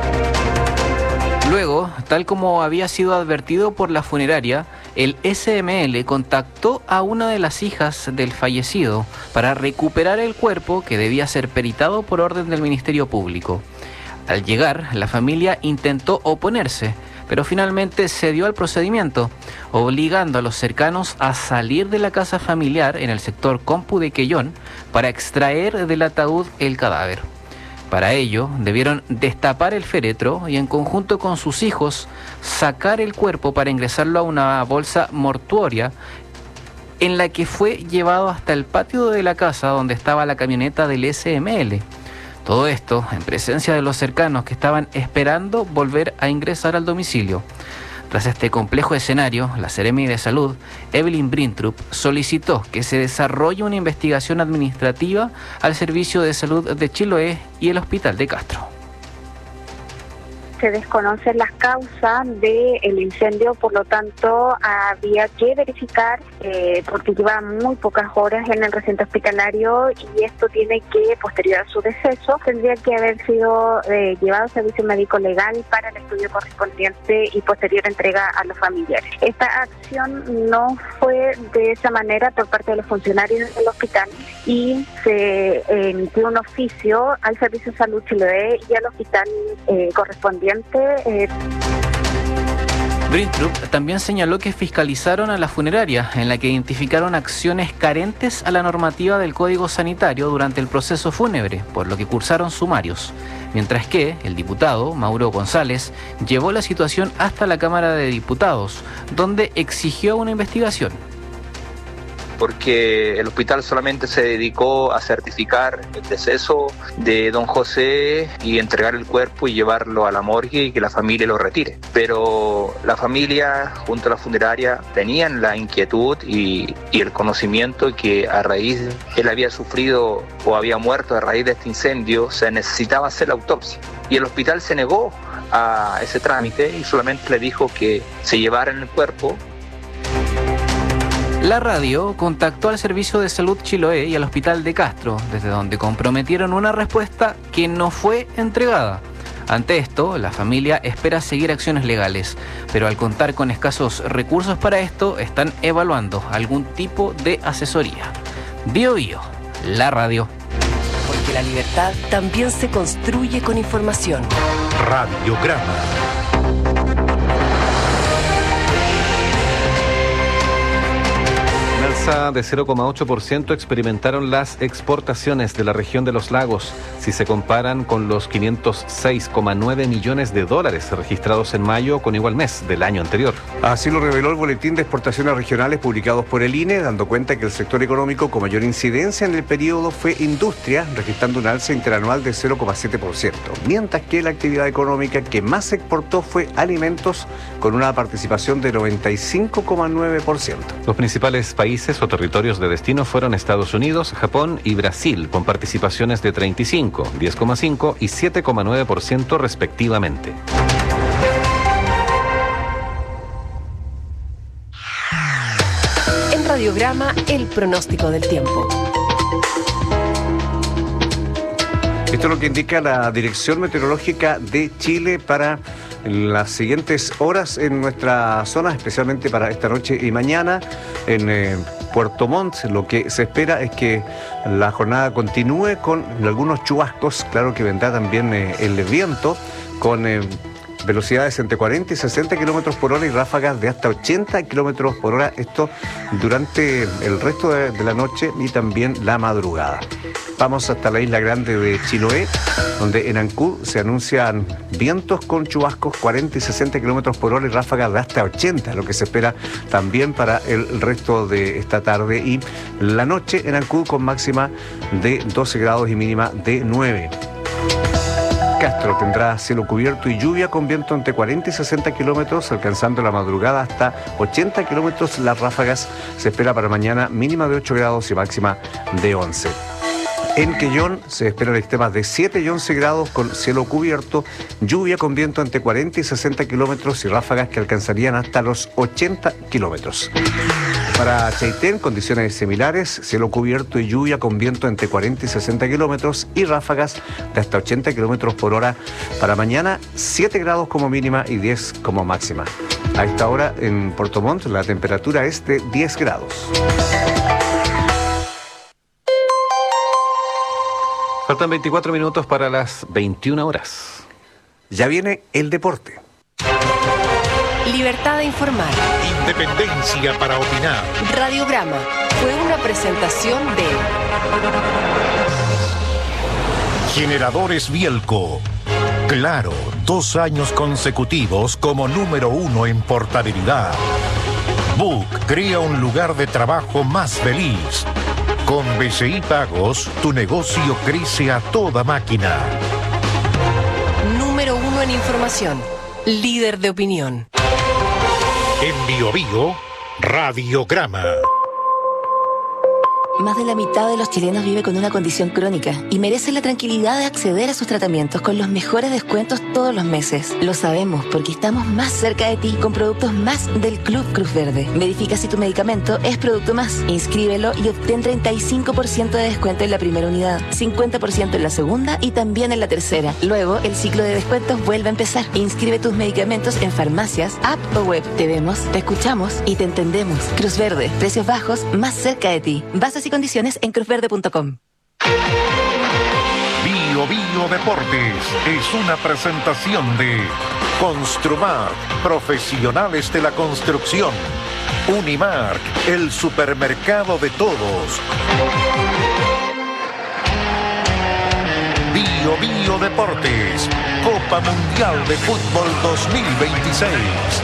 Luego, tal como había sido advertido por la funeraria, el S M L contactó a una de las hijas del fallecido para recuperar el cuerpo que debía ser peritado por orden del Ministerio Público. Al llegar, la familia intentó oponerse, pero finalmente cedió al procedimiento, obligando a los cercanos a salir de la casa familiar en el sector Compu de Quellón para extraer del ataúd el cadáver. Para ello, debieron destapar el féretro y en conjunto con sus hijos sacar el cuerpo para ingresarlo a una bolsa mortuoria en la que fue llevado hasta el patio de la casa donde estaba la camioneta del S M L. Todo esto en presencia de los cercanos que estaban esperando volver a ingresar al domicilio. Tras este complejo escenario, la Seremi de Salud, Evelyn Brintrup, solicitó que se desarrolle una investigación administrativa al Servicio de Salud de Chiloé y el Hospital de Castro. Se desconocen las causas del incendio, por lo tanto había que verificar eh, porque lleva muy pocas horas en el recinto hospitalario y esto tiene que, posterior a su deceso, tendría que haber sido eh, llevado al servicio médico legal para el estudio correspondiente y posterior entrega a los familiares. Esta acción no fue de esa manera por parte de los funcionarios del hospital y se eh, emitió un oficio al Servicio de Salud Chiloé y al hospital eh, correspondiente. Eh. Brintrup también señaló que fiscalizaron a la funeraria, en la que identificaron acciones carentes a la normativa del Código Sanitario durante el proceso fúnebre, por lo que cursaron sumarios. Mientras que el diputado, Mauro González, llevó la situación hasta la Cámara de Diputados, donde exigió una investigación. Porque el hospital solamente se dedicó a certificar el deceso de don José y entregar el cuerpo y llevarlo a la morgue y que la familia lo retire. Pero la familia, junto a la funeraria, tenían la inquietud y, y el conocimiento que a raíz, él había sufrido o había muerto a raíz de este incendio, se necesitaba hacer la autopsia. Y el hospital se negó a ese trámite y solamente le dijo que se llevaran el cuerpo. La radio contactó al Servicio de Salud Chiloé y al Hospital de Castro, desde donde comprometieron una respuesta que no fue entregada. Ante esto, la familia espera seguir acciones legales, pero al contar con escasos recursos para esto, están evaluando algún tipo de asesoría. Bio Bio, la radio. Porque la libertad también se construye con información. Radiograma. Alza de cero coma ocho por ciento experimentaron las exportaciones de la región de los lagos, si se comparan con los quinientos seis coma nueve millones de dólares registrados en mayo con igual mes del año anterior. Así lo reveló el Boletín de Exportaciones Regionales publicados por el I N E, dando cuenta que el sector económico con mayor incidencia en el periodo fue industria, registrando un alza interanual de cero coma siete por ciento, mientras que la actividad económica que más se exportó fue alimentos, con una participación de noventa y cinco coma nueve por ciento. Los principales países o territorios de destino fueron Estados Unidos, Japón y Brasil, con participaciones de treinta y cinco, diez coma cinco y siete coma nueve por ciento respectivamente. En Radiograma, el pronóstico del tiempo. Esto es lo que indica la Dirección Meteorológica de Chile para las siguientes horas en nuestra zona, especialmente para esta noche y mañana en eh, Puerto Montt. Lo que se espera es que la jornada continúe con algunos chubascos. Claro que vendrá también eh, el viento con eh, velocidades entre cuarenta y sesenta kilómetros por hora y ráfagas de hasta ochenta kilómetros por hora. Esto durante el resto de, de la noche y también la madrugada. Vamos hasta la isla grande de Chiloé, donde en Ancud se anuncian vientos con chubascos cuarenta y sesenta kilómetros por hora y ráfagas de hasta ochenta, lo que se espera también para el resto de esta tarde y la noche en Ancud, con máxima de doce grados y mínima de nueve. Castro tendrá cielo cubierto y lluvia con viento entre cuarenta y sesenta kilómetros, alcanzando la madrugada hasta ochenta kilómetros. Las ráfagas se espera para mañana mínima de ocho grados y máxima de once. En Quellón se esperan extremas de siete y once grados con cielo cubierto, lluvia con viento entre cuarenta y sesenta kilómetros y ráfagas que alcanzarían hasta los ochenta kilómetros. Para Chaitén, condiciones similares, cielo cubierto y lluvia con viento entre cuarenta y sesenta kilómetros y ráfagas de hasta ochenta kilómetros por hora. Para mañana, siete grados como mínima y diez como máxima. A esta hora en Puerto Montt la temperatura es de diez grados. Faltan veinticuatro minutos para las veintiuna horas. Ya viene el deporte. Libertad de informar. Independencia para opinar. Radiograma fue una presentación de Generadores Bielco. Claro, dos años consecutivos como número uno en portabilidad. Book crea un lugar de trabajo más feliz. Con B C I Pagos, tu negocio crece a toda máquina. Número uno en información. Líder de opinión. En Bio Bio, Radiograma. Más de la mitad de los chilenos vive con una condición crónica y merece la tranquilidad de acceder a sus tratamientos con los mejores descuentos todos los meses. Lo sabemos porque estamos más cerca de ti con productos más del Club Cruz Verde. Verifica si tu medicamento es producto más. Inscríbelo y obtén treinta y cinco por ciento de descuento en la primera unidad, cincuenta por ciento en la segunda y también en la tercera. Luego, el ciclo de descuentos vuelve a empezar. Inscribe tus medicamentos en farmacias, app o web. Te vemos, te escuchamos y te entendemos. Cruz Verde, precios bajos, más cerca de ti. Bases y condiciones en cruzverde punto com. Bio Bio Deportes es una presentación de Construmark, profesionales de la construcción. Unimark, el supermercado de todos. Bio Bio Deportes, Copa Mundial de Fútbol dos mil veintiséis.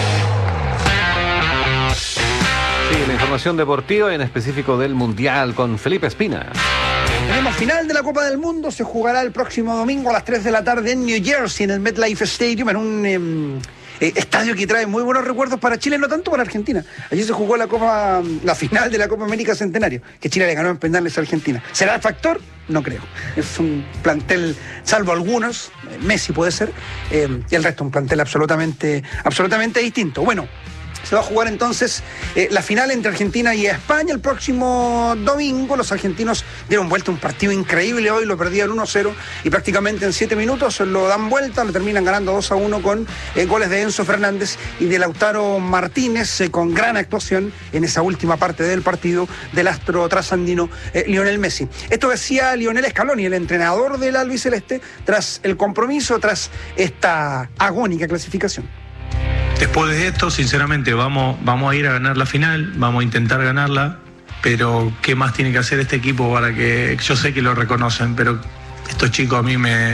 Sí, la información deportiva, en específico del Mundial, con Felipe Espina. Tenemos final de la Copa del Mundo, se jugará el próximo domingo a las tres de la tarde en New Jersey, en el MetLife Stadium, en un eh, eh, estadio que trae muy buenos recuerdos para Chile, no tanto para Argentina. Allí se jugó la Copa, la final de la Copa América Centenario, que Chile le ganó en penales a Argentina. ¿Será el factor? no creo. Es un plantel, salvo algunos, Messi puede ser, eh, y el resto un plantel absolutamente, absolutamente distinto. Bueno, se va a jugar entonces eh, la final entre Argentina y España el próximo domingo. Los argentinos dieron vuelta a un partido increíble hoy, lo perdían uno cero y prácticamente en siete minutos lo dan vuelta, lo terminan ganando dos a uno con eh, goles de Enzo Fernández y de Lautaro Martínez, eh, con gran actuación en esa última parte del partido del astro trasandino eh, Lionel Messi. Esto decía Lionel Scaloni, el entrenador del albiceleste, tras el compromiso, tras esta agónica clasificación. Después de esto, sinceramente, vamos, vamos a ir a ganar la final, vamos a intentar ganarla, pero ¿qué más tiene que hacer este equipo para que... Yo sé que lo reconocen, pero estos chicos a mí me,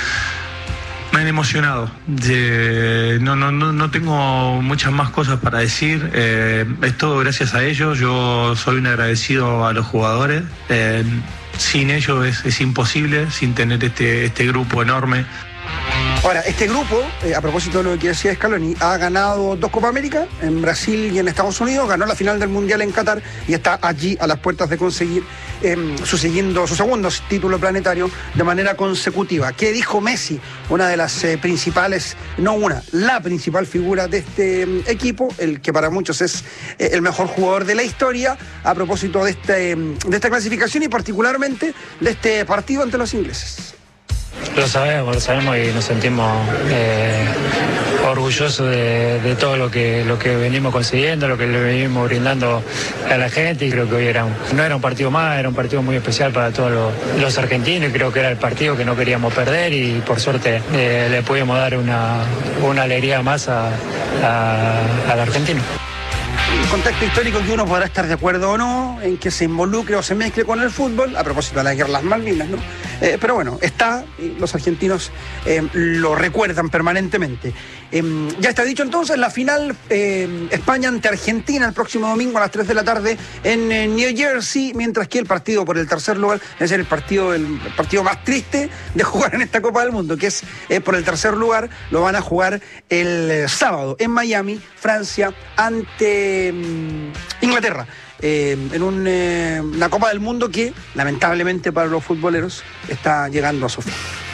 me han emocionado. De, no, no, no, no tengo muchas más cosas para decir, eh, es todo gracias a ellos. Yo soy un agradecido a los jugadores. Eh, sin ellos es, es imposible, sin tener este, este grupo enorme. Ahora, este grupo, eh, a propósito de lo que decía Scaloni, ha ganado dos Copa América, en Brasil y en Estados Unidos, ganó la final del Mundial en Qatar y está allí a las puertas de conseguir eh, su, siguiendo, su segundo título planetario de manera consecutiva. ¿Qué dijo Messi? Una de las eh, principales, no una, la principal figura de este eh, equipo, el que para muchos es eh, el mejor jugador de la historia, a propósito de, este, de esta clasificación y particularmente de este partido ante los ingleses. Lo sabemos, lo sabemos y nos sentimos eh, orgullosos de, de todo lo que, lo que venimos consiguiendo, lo que le venimos brindando a la gente, y creo que hoy era un, no era un partido más, era un partido muy especial para todos los, los argentinos, y creo que era el partido que no queríamos perder, y por suerte eh, le pudimos dar una, una alegría más a, a, al argentino. El contexto histórico que uno podrá estar de acuerdo o no, en que se involucre o se mezcle con el fútbol, a propósito de la guerra de las Malvinas, ¿no? Eh, pero bueno, está, y los argentinos eh, lo recuerdan permanentemente. Eh, ya está dicho entonces, la final eh, España ante Argentina el próximo domingo a las tres de la tarde en eh, New Jersey, mientras que el partido por el tercer lugar es el partido, el, el partido más triste de jugar en esta Copa del Mundo, que es eh, por el tercer lugar, lo van a jugar el eh, sábado en Miami, Francia, ante eh, Inglaterra. Eh, en un, eh, una Copa del Mundo que, lamentablemente para los futboleros, está llegando a su fin.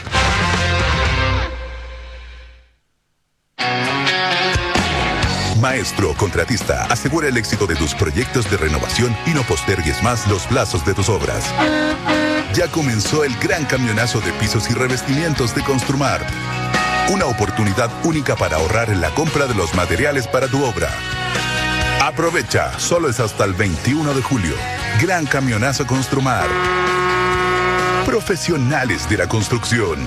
Maestro Contratista asegura el éxito de tus proyectos de renovación y no postergues más los plazos de tus obras. Ya comenzó el gran camionazo de pisos y revestimientos de Construmar. Una oportunidad única para ahorrar en la compra de los materiales para tu obra. Aprovecha, solo es hasta el veintiuno de julio. Gran camionazo Construmar. Profesionales de la construcción.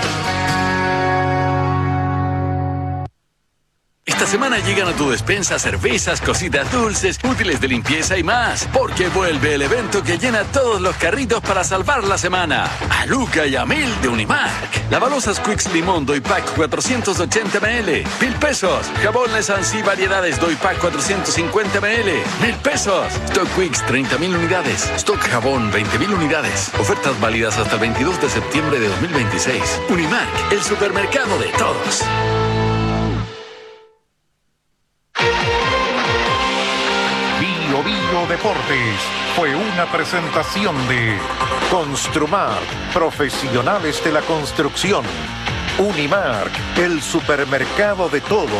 Esta semana llegan a tu despensa cervezas, cositas dulces, útiles de limpieza y más, porque vuelve el evento que llena todos los carritos para salvar la semana. A Luca y a Mil de Unimark. Lavalosas Quicks Limón Doypack cuatrocientos ochenta mililitros, mil pesos. Jabón Lesansi Variedades Doypack cuatrocientos cincuenta mililitros, mil pesos. Stock Quicks treinta mil unidades. Stock Jabón veinte mil unidades. Ofertas válidas hasta el veintidós de septiembre de dos mil veintiséis. Unimark, el supermercado de todos. Bio Bio Deportes fue una presentación de Construmar, profesionales de la construcción. Unimark, el supermercado de todos.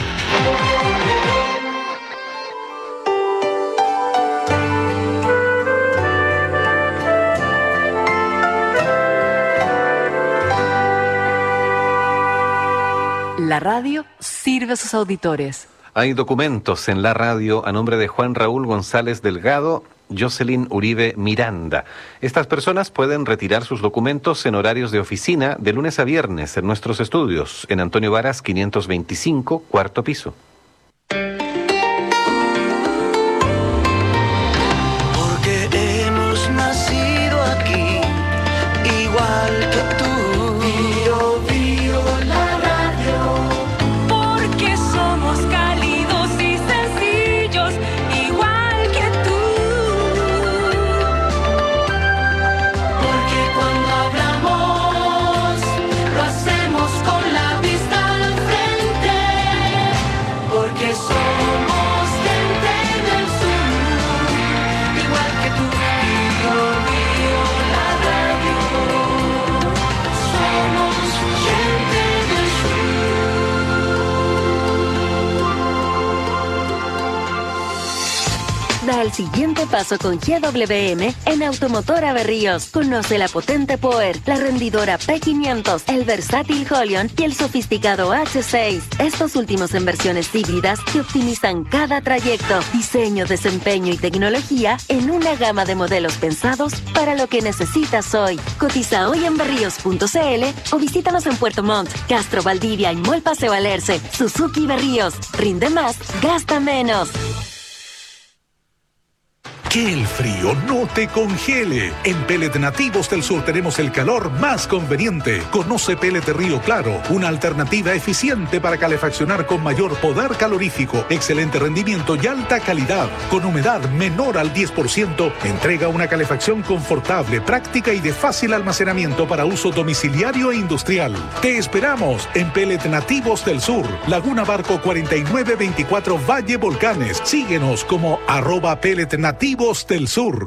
La radio sirve a sus auditores. Hay documentos en la radio a nombre de Juan Raúl González Delgado, Jocelyn Uribe Miranda. Estas personas pueden retirar sus documentos en horarios de oficina de lunes a viernes en nuestros estudios, en Antonio Varas quinientos veinticinco, cuarto piso. Porque hemos nacido aquí, igual que tú. Bio, bio, la radio. Porque somos cálidos y sencillos, igual que tú. Porque cuando hablamos, lo hacemos con la vista al frente. Da el siguiente paso con G W M en Automotora Berríos. Conoce la potente Power, la rendidora P quinientos, el versátil Holion y el sofisticado H seis. Estos últimos en versiones híbridas que optimizan cada trayecto. Diseño, desempeño y tecnología en una gama de modelos pensados para lo que necesitas hoy. Cotiza hoy en berríos punto c l o visítanos en Puerto Montt, Castro, Valdivia y Mall Paseo Alerce. Suzuki Berríos. Rinde más, gasta menos. Que el frío no te congele. En Pellet Nativos del Sur tenemos el calor más conveniente. Conoce Pellet Río Claro, una alternativa eficiente para calefaccionar con mayor poder calorífico, excelente rendimiento y alta calidad. Con humedad menor al diez por ciento, entrega una calefacción confortable, práctica y de fácil almacenamiento para uso domiciliario e industrial. Te esperamos en Pellet Nativos del Sur, Laguna Barco cuarenta y nueve veinticuatro Valle Volcanes. Síguenos como arroba Pellet Nativos del Sur.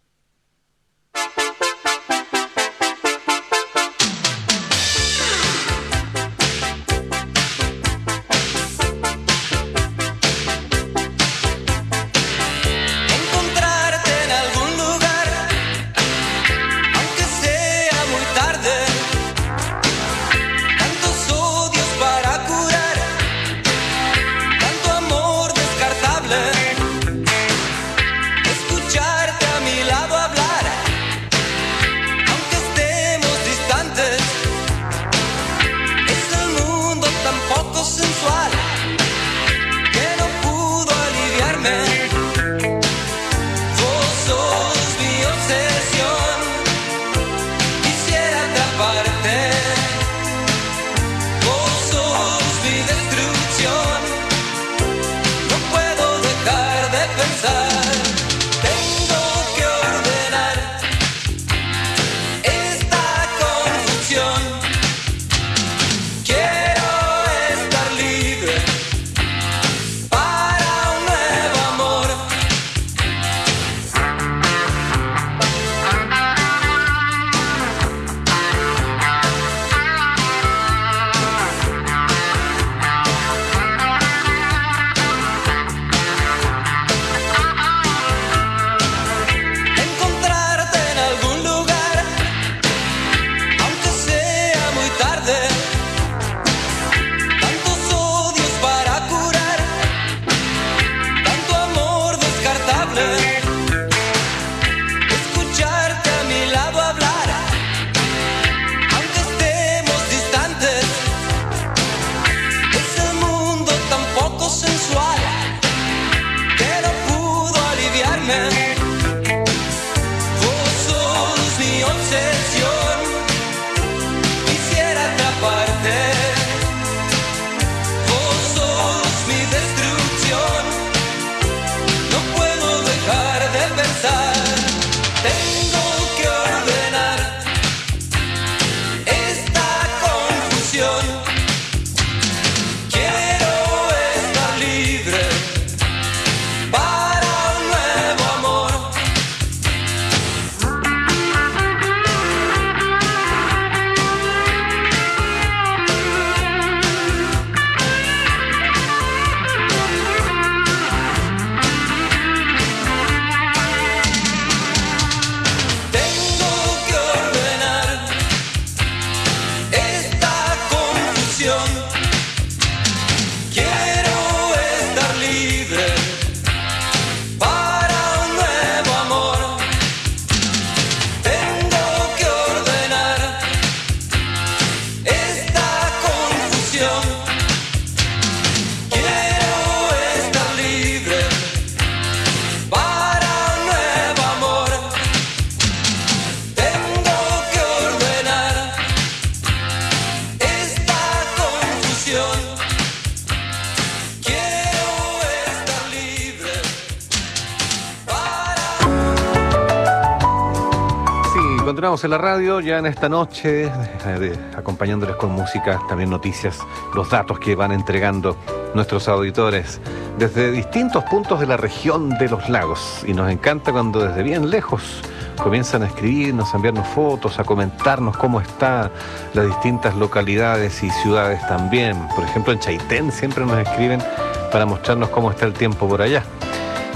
Continuamos en la radio ya en esta noche, eh, de, acompañándoles con música, también noticias, los datos que van entregando nuestros auditores desde distintos puntos de la región de los lagos. Y nos encanta cuando desde bien lejos comienzan a escribirnos, a enviarnos fotos, a comentarnos cómo están las distintas localidades y ciudades también. Por ejemplo, en Chaitén siempre nos escriben para mostrarnos cómo está el tiempo por allá.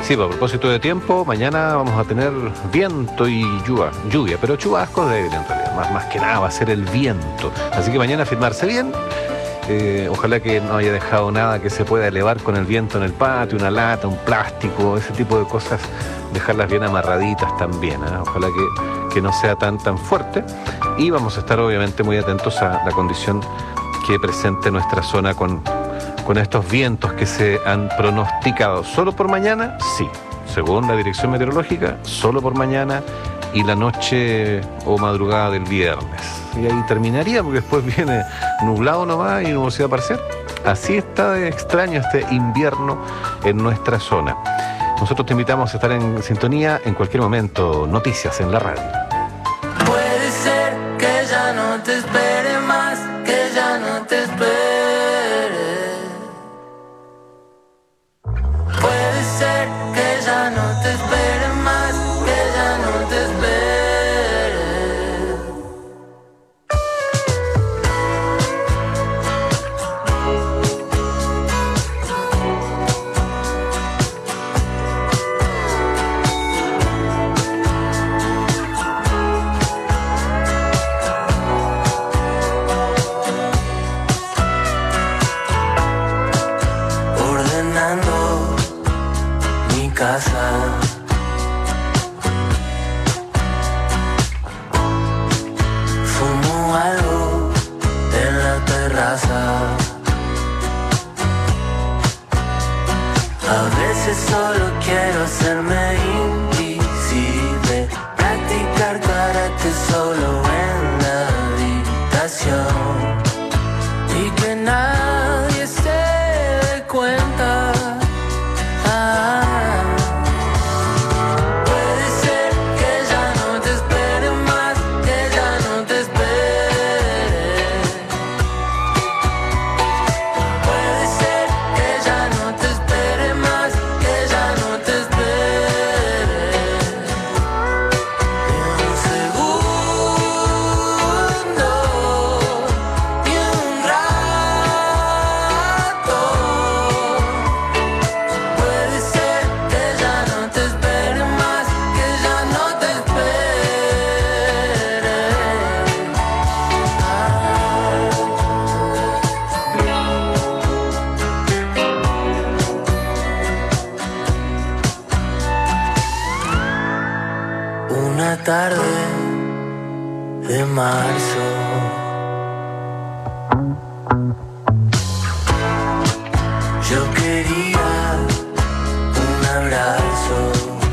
Sí, a propósito de tiempo, mañana vamos a tener viento y lluvia, lluvia pero chubascos débiles en realidad, más, más que nada va a ser el viento. Así que mañana firmarse bien, eh, ojalá que no haya dejado nada que se pueda elevar con el viento en el patio, una lata, un plástico, ese tipo de cosas, dejarlas bien amarraditas también, ¿eh? Ojalá que, que no sea tan, tan fuerte. Y vamos a estar obviamente muy atentos a la condición que presente nuestra zona con... con estos vientos que se han pronosticado. ¿Solo por mañana? Sí. Según la dirección meteorológica, solo por mañana y la noche o madrugada del viernes. Y ahí terminaría, porque después viene nublado nomás y nubosidad parcial. Así está de extraño este invierno en nuestra zona. Nosotros te invitamos a estar en sintonía en cualquier momento. Noticias en la radio. Puede ser que ya no te espere más, que ya no te espere. Puede ser que ya no te espere más, que ya no te espere. Ordenando mi casa, fumo algo en la terraza. A veces solo quiero hacerme invisible, practicar karate solo en la habitación y que nadie se dé cuenta. Ah, puede ser que ya no te espere más, que ya no te espere. Puede ser que ya no te espere más, que ya no te espere. Ni un segundo, ni un rato. Puede ser que ya no te espere más, que ya no te espere. Una tarde de marzo, yo quería un abrazo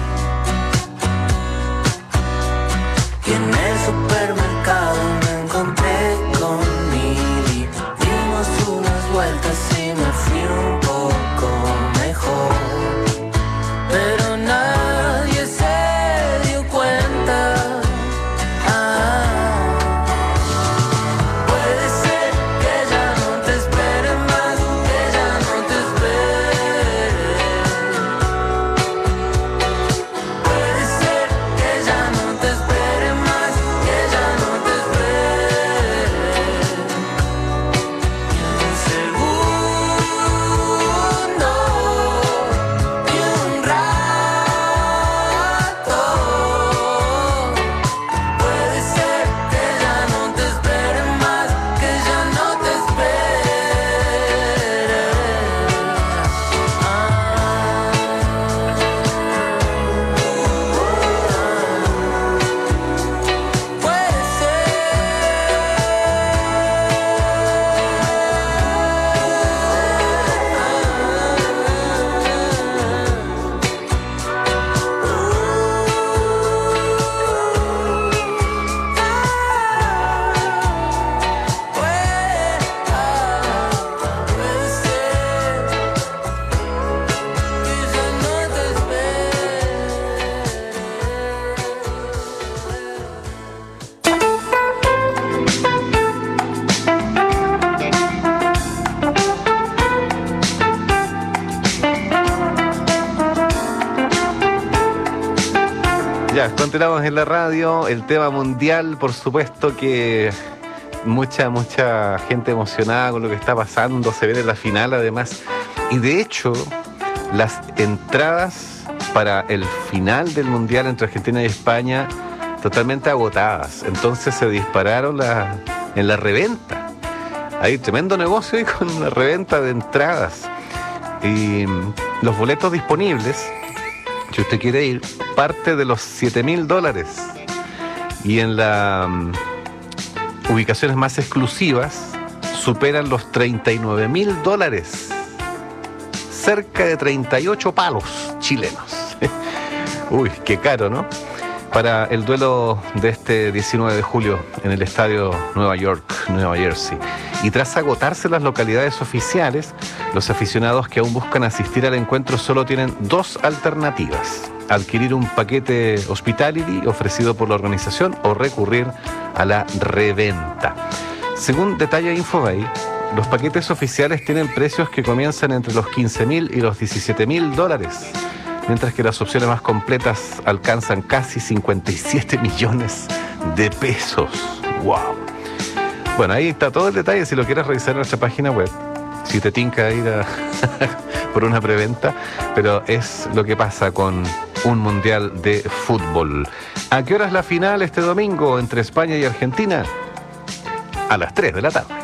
y en el supermercado me encontré con Mili. Dimos unas vueltas y me fui un poco mejor, pero nadie se dio cuenta. Ah, puede ser que ya no te espere más, que ya no te espere. Puede ser que ya no te espere más, que ya no te espere. Ni un segundo, ni un rato. Puede ser que ya no te espere más, que ya no te espere. Puede Ya, continuamos en la radio, el tema mundial, por supuesto que mucha, mucha gente emocionada con lo que está pasando, se viene la final además, y de hecho, las entradas para el final del Mundial entre Argentina y España totalmente agotadas. Entonces se dispararon la, en la reventa. Hay tremendo negocio ahí con la reventa de entradas. Y los boletos disponibles, si usted quiere ir, parte de los siete mil dólares. Y en las um, ubicaciones más exclusivas superan los treinta y nueve mil dólares. Cerca de treinta y ocho palos chilenos. Uy, qué caro, ¿no? Para el duelo de este diecinueve de julio en el estadio Nueva York, Nueva Jersey. Y tras agotarse las localidades oficiales, los aficionados que aún buscan asistir al encuentro solo tienen dos alternativas: adquirir un paquete hospitality ofrecido por la organización o recurrir a la reventa. Según detalla Infobay, los paquetes oficiales tienen precios que comienzan entre los quince mil y los diecisiete mil dólares, mientras que las opciones más completas alcanzan casi cincuenta y siete millones de pesos. ¡Wow! Bueno, ahí está todo el detalle si lo quieres revisar en nuestra página web. Si te tinca ir a por una preventa, pero es lo que pasa con un mundial de fútbol. ¿A qué hora es la final este domingo entre España y Argentina? A las tres de la tarde.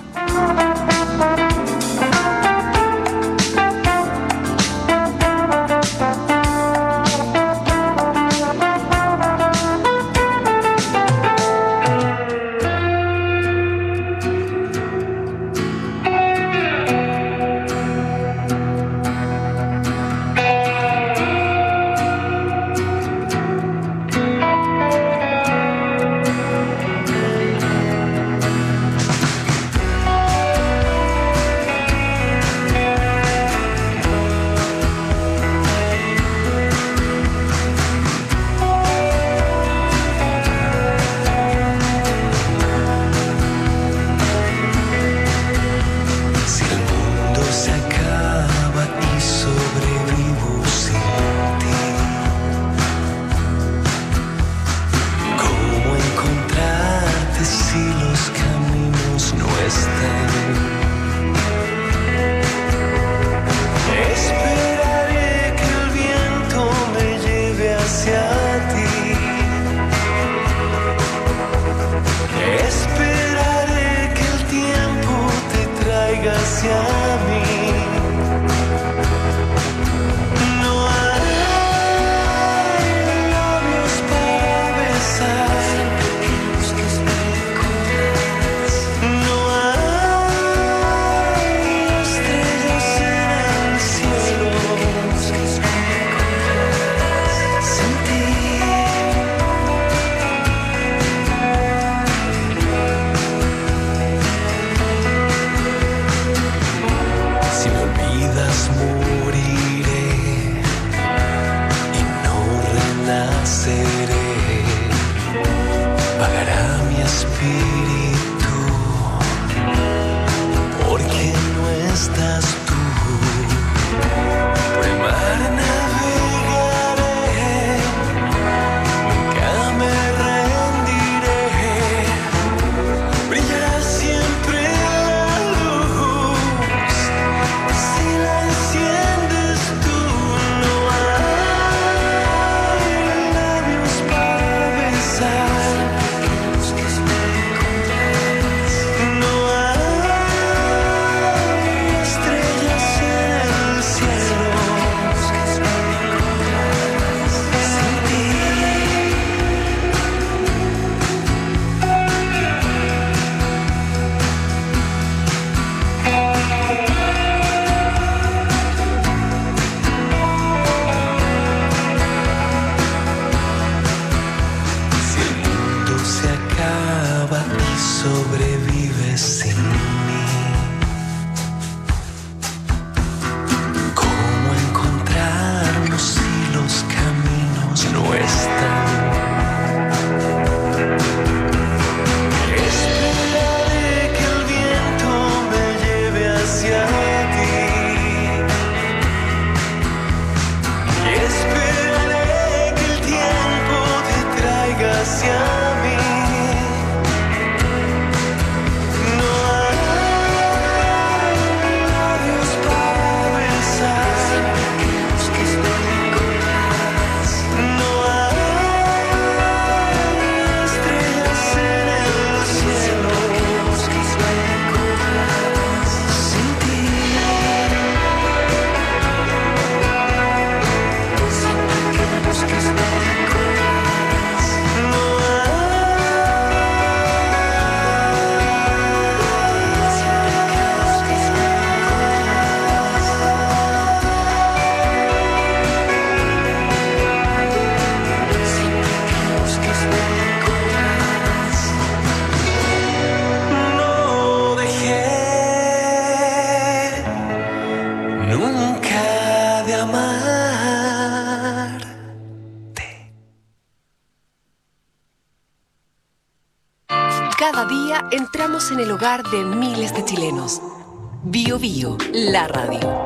Cada día entramos en el hogar de miles de chilenos. Bio Bio, la radio.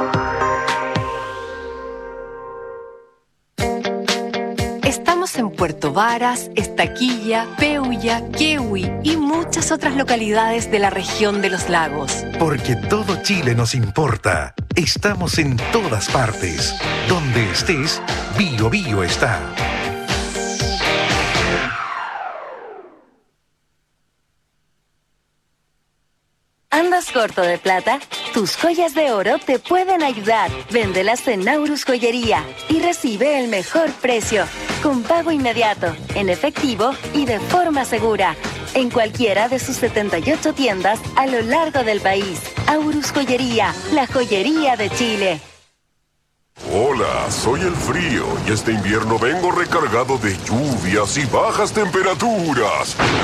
Estamos en Puerto Varas, Estaquilla, Peulla, Quehue y muchas otras localidades de la región de los lagos. Porque todo Chile nos importa. Estamos en todas partes. Donde estés, Bio Bio está. ¿Andas corto de plata? Tus joyas de oro te pueden ayudar. Véndelas en Naurus Joyería y recibe el mejor precio, con pago inmediato, en efectivo y de forma segura. En cualquiera de sus setenta y ocho tiendas a lo largo del país. Aurus Joyería, la joyería de Chile. Hola, soy el frío y este invierno vengo recargado de lluvias y bajas temperaturas.